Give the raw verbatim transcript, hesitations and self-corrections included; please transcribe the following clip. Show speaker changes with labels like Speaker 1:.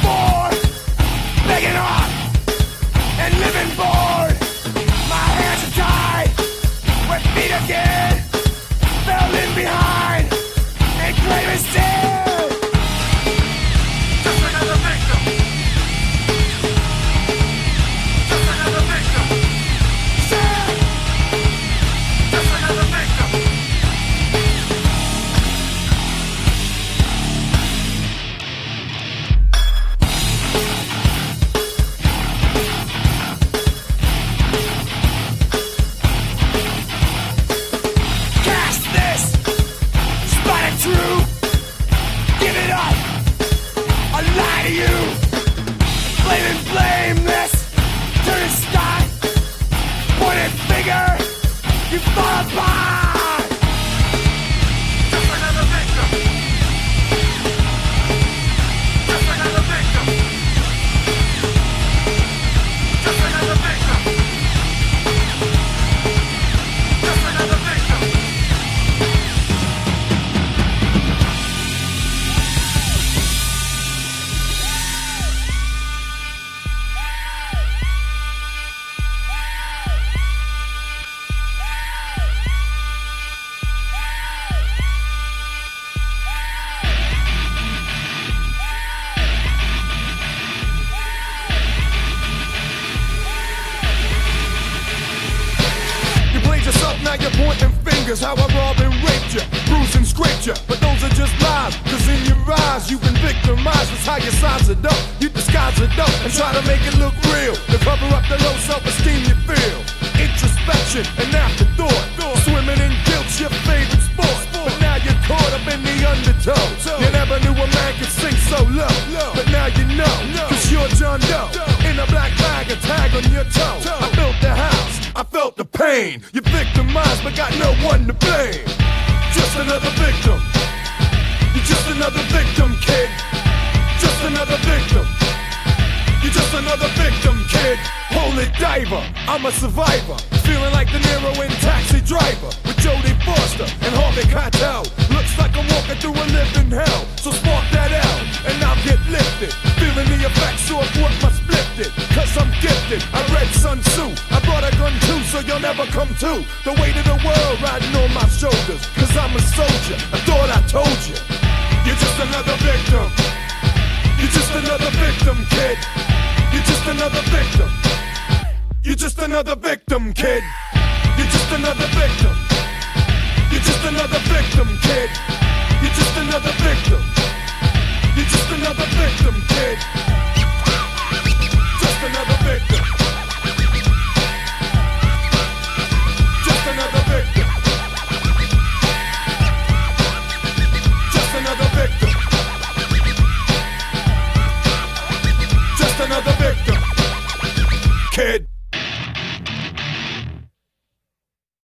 Speaker 1: for, begging off and living bored. My hands are tied, wet feet again, fell in behind and claim it's dead. Just another victim. Just another victim. Sad. Just another victim. Cast this, spot it true. Give it up, I lie to you. Blame and blame this, turn and stop. Pointed finger, you fall apart. Just another victim. Just another victim. Just another victim. Just another victim. You played yourself, now you're pointing fingers. How I robbed and raped you, bruised and scraped you. But those are just lies, cause in your eyes you've been victimized. That's how you size it up, you disguise it up and try to make it look real, to cover up the low self-esteem you feel. Introspection and afterthought, swimming in guilt's your favorite sport. But now you're caught up in the undertow. You never knew a man could sink so low, but now you know, cause you're John Doe. In a black bag, a tag on your toe. I built the house, I felt the pain. You victimized but got no one to blame. Just another victim. You're just another victim, kid. Just another victim. You're just another victim, kid. Holy diver, I'm a survivor. Feeling like De Niro in Taxi Driver with Jodie Foster and Harvey Keitel. Looks like I'm walking through a living hell. So spark that out and I'll get lifted. Feeling the effects of what my split it. Cause I'm gifted, I read Sun Tzu. I brought a gun too, so you'll never come to. The weight of the world riding on my shoulders. Cause I'm a soldier, I thought I told you. You're just another victim. You're just another victim, kid. You're just another victim. You're just another victim, kid. You're just another victim. You're just another victim, kid. You're just another victim. You're just another victim, kid. Just another victim. Just another victim. Just another victim. Just another victim, kid.